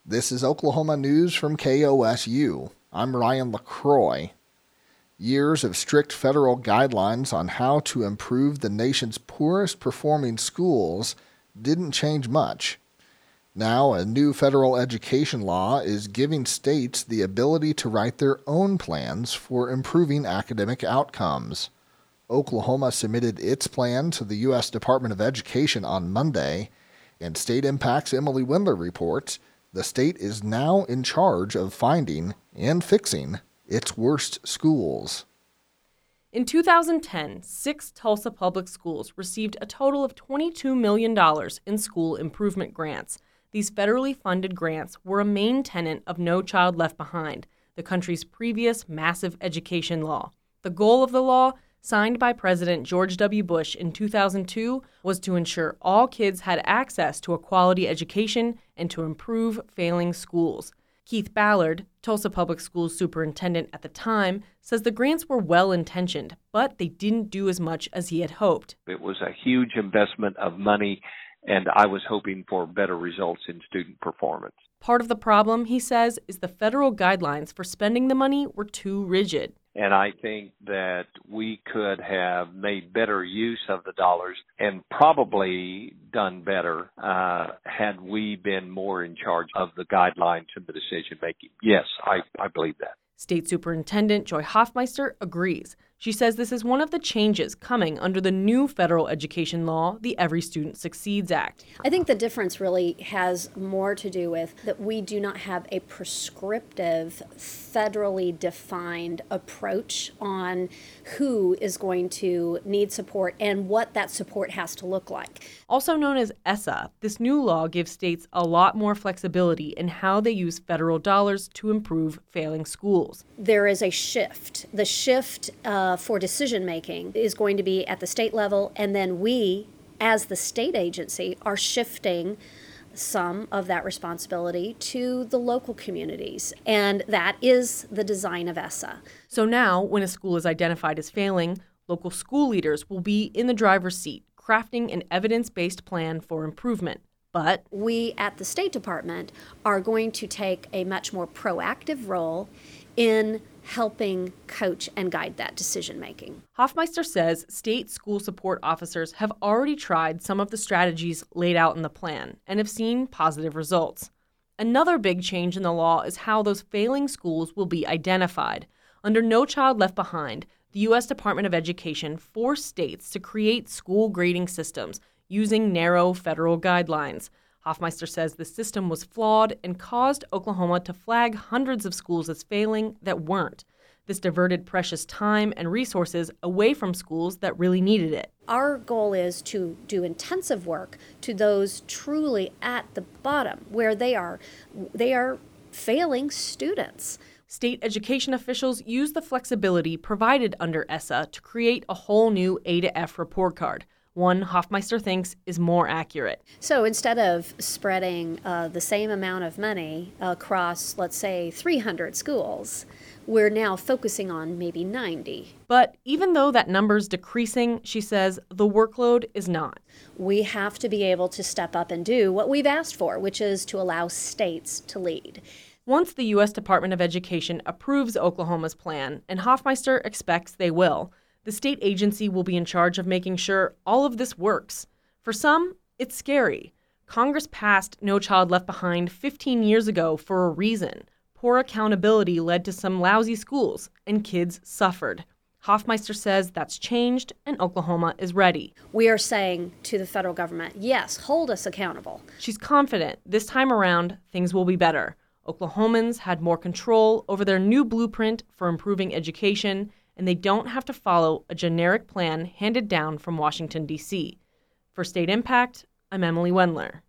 This is Oklahoma News from KOSU. I'm Ryan LaCroix. Years of strict federal guidelines on how to improve the nation's poorest performing schools didn't change much. Now, a new federal education law is giving states the ability to write their own plans for improving academic outcomes. Oklahoma submitted its plan to the U.S. Department of Education on Monday, and State Impact's Emily Wendler reports the state is now in charge of finding and fixing its worst schools. In 2010, 6 Tulsa public schools received a total of $22 million in school improvement grants. These federally funded grants were a main tenet of No Child Left Behind, the country's previous massive education law. The goal of the law, signed by President George W. Bush in 2002, was to ensure all kids had access to a quality education and to improve failing schools. Keith Ballard, Tulsa Public Schools superintendent at the time, says the grants were well-intentioned, but they didn't do as much as he had hoped. It was a huge investment of money, and I was hoping for better results in student performance. Part of the problem, he says, is the federal guidelines for spending the money were too rigid. And I think that we could have made better use of the dollars and probably done better had we been more in charge of the guidelines and the decision making. Yes, I believe that. State Superintendent Joy Hoffmeister agrees. She says this is one of the changes coming under the new federal education law, the Every Student Succeeds Act. I think the difference really has more to do with that we do not have a prescriptive, federally defined approach on who is going to need support and what that support has to look like. Also known as ESSA, this new law gives states a lot more flexibility in how they use federal dollars to improve failing schools. There is a shift. The shift for decision making is going to be at the state level, and then we, as the state agency, are shifting some of that responsibility to the local communities, and that is the design of ESSA. So now, when a school is identified as failing, local school leaders will be in the driver's seat, crafting an evidence-based plan for improvement. But we at the State Department are going to take a much more proactive role in helping coach and guide that decision making. Hoffmeister says state school support officers have already tried some of the strategies laid out in the plan and have seen positive results. Another big change in the law is how those failing schools will be identified. Under No Child Left Behind, the U.S. Department of Education forced states to create school grading systems using narrow federal guidelines. Hoffmeister says the system was flawed and caused Oklahoma to flag hundreds of schools as failing that weren't. This diverted precious time and resources away from schools that really needed it. Our goal is to do intensive work to those truly at the bottom, where they are failing students. State education officials use the flexibility provided under ESSA to create a whole new A to F report card. One Hoffmeister thinks is more accurate. So instead of spreading the same amount of money across, let's say, 300 schools, we're now focusing on maybe 90. But even though that number's decreasing, she says, the workload is not. We have to be able to step up and do what we've asked for, which is to allow states to lead. Once the U.S. Department of Education approves Oklahoma's plan, and Hoffmeister expects they will, the state agency will be in charge of making sure all of this works. For some, it's scary. Congress passed No Child Left Behind 15 years ago for a reason. Poor accountability led to some lousy schools, and kids suffered. Hoffmeister says that's changed, and Oklahoma is ready. We are saying to the federal government, yes, hold us accountable. She's confident this time around, things will be better. Oklahomans had more control over their new blueprint for improving education, and they don't have to follow a generic plan handed down from Washington, D.C. For State Impact, I'm Emily Wendler.